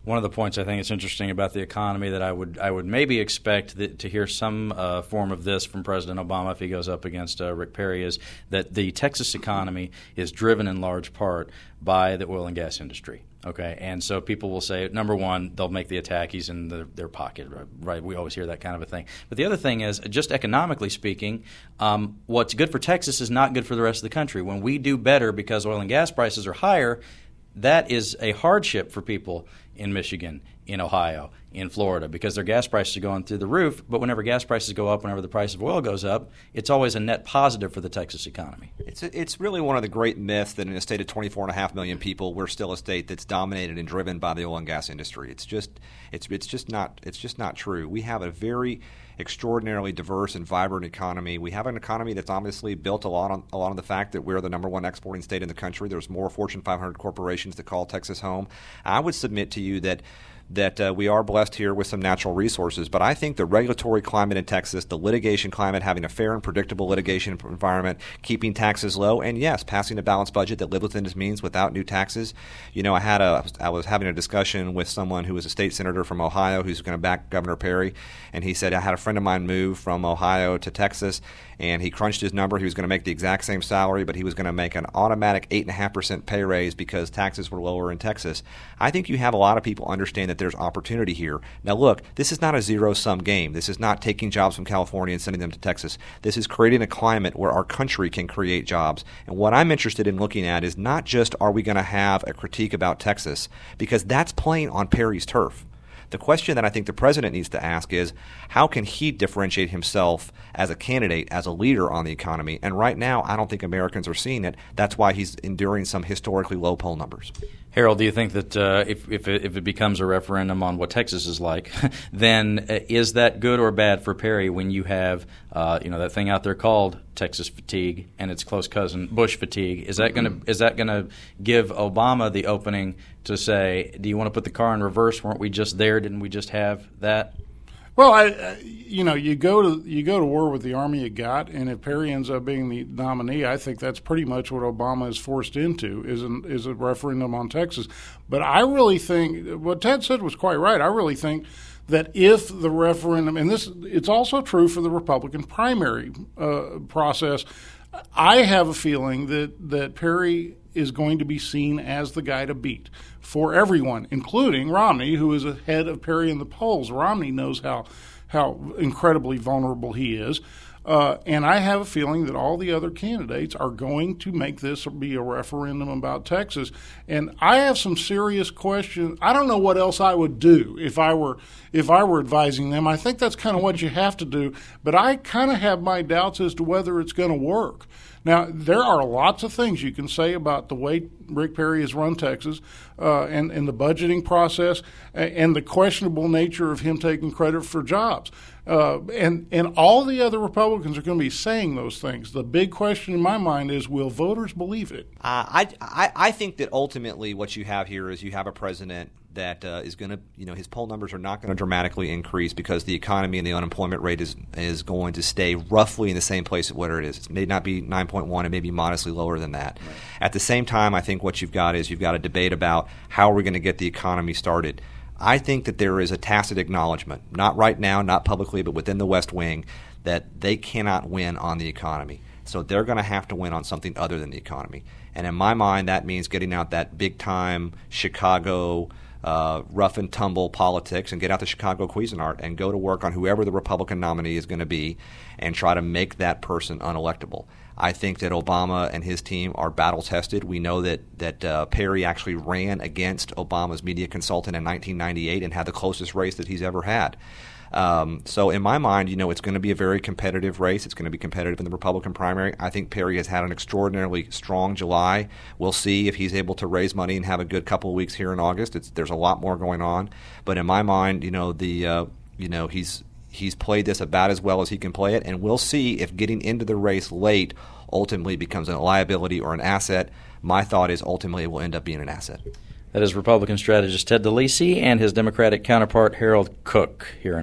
One of the points I think is interesting about the economy that I would maybe expect to hear some form of this from President Obama if he goes up against Rick Perry is that the Texas economy is driven in large part by the oil and gas industry. Okay, and so people will say, number one, they'll make the attack. He's in their pocket, right? We always hear that kind of a thing. But the other thing is, just economically speaking, what's good for Texas is not good for the rest of the country. When we do better because oil and gas prices are higher, that is a hardship for people in Michigan, in Ohio, in Florida, because their gas prices are going through the roof. But whenever gas prices go up, whenever the price of oil goes up, it's always a net positive for the Texas economy. It's really one of the great myths that in a state of 24.5 million people, we're still a state that's dominated and driven by the oil and gas industry. It's just not true. We have a very extraordinarily diverse and vibrant economy. We have an economy that's obviously built a lot on the fact that we're the number one exporting state in the country. There's more Fortune 500 corporations that call Texas home. I would submit to you that we are blessed here with some natural resources, but I think the regulatory climate in Texas, the litigation climate, having a fair and predictable litigation environment, keeping taxes low, and yes, passing a balanced budget that lived within its means without new taxes. You know, I was having a discussion with someone who was a state senator from Ohio who's going to back Governor Perry, and he said, I had a friend of mine move from Ohio to Texas, and he crunched his number. He was going to make the exact same salary, but he was going to make an automatic 8.5% pay raise because taxes were lower in Texas. I think you have a lot of people understand that there's opportunity here. Now, look, this is not a zero-sum game. This is not taking jobs from California and sending them to Texas. This is creating a climate where our country can create jobs. And what I'm interested in looking at is not just are we going to have a critique about Texas, because that's playing on Perry's turf. The question that I think the president needs to ask is, how can he differentiate himself as a candidate, as a leader on the economy? And right now, I don't think Americans are seeing it. That's why he's enduring some historically low poll numbers. Harold, do you think that if it becomes a referendum on what Texas is like, then is that good or bad for Perry when you have that thing out there called Texas fatigue and its close cousin Bush fatigue? Is that gonna give Obama the opening to say, do you want to put the car in reverse? Weren't we just there? Didn't we just have that? Well, you go to war with the army you got, and if Perry ends up being the nominee, I think that's pretty much what Obama is forced into is a referendum on Texas. But I really think what Ted said was quite right. I really think that if the referendum, and it's also true for the Republican primary process, I have a feeling that Perry is going to be seen as the guy to beat for everyone, including Romney, who is ahead of Perry in the polls. Romney knows how incredibly vulnerable he is. And I have a feeling that all the other candidates are going to make this be a referendum about Texas. And I have some serious questions. I don't know what else I would do if I were advising them. I think that's kind of what you have to do. But I kind of have my doubts as to whether it's going to work. Now, there are lots of things you can say about the way Rick Perry has run Texas and the budgeting process and the questionable nature of him taking credit for jobs. And all the other Republicans are going to be saying those things. The big question in my mind is, will voters believe it? I think that ultimately what you have here is you have a president that is going to, his poll numbers are not going to dramatically increase because the economy and the unemployment rate is going to stay roughly in the same place at where it is. It may not be 9.1, it may be modestly lower than that. Right. At the same time, I think what you've got a debate about how are we going to get the economy started. I think that there is a tacit acknowledgement, not right now, not publicly, but within the West Wing, that they cannot win on the economy. So they're going to have to win on something other than the economy. And in my mind, that means getting out that big-time Chicago rough and tumble politics and get out the Chicago Cuisinart and go to work on whoever the Republican nominee is going to be and try to make that person unelectable. I think that Obama and his team are battle-tested. We know that Perry actually ran against Obama's media consultant in 1998 and had the closest race that he's ever had. So in my mind, it's going to be a very competitive race. It's going to be competitive in the Republican primary. I think Perry has had an extraordinarily strong July. We'll see if he's able to raise money and have a good couple of weeks here in August. There's a lot more going on. But in my mind, he's played this about as well as he can play it, and we'll see if getting into the race late ultimately becomes a liability or an asset. My thought is ultimately it will end up being an asset. That is Republican strategist Ted DeLisi and his Democratic counterpart Harold Cook here in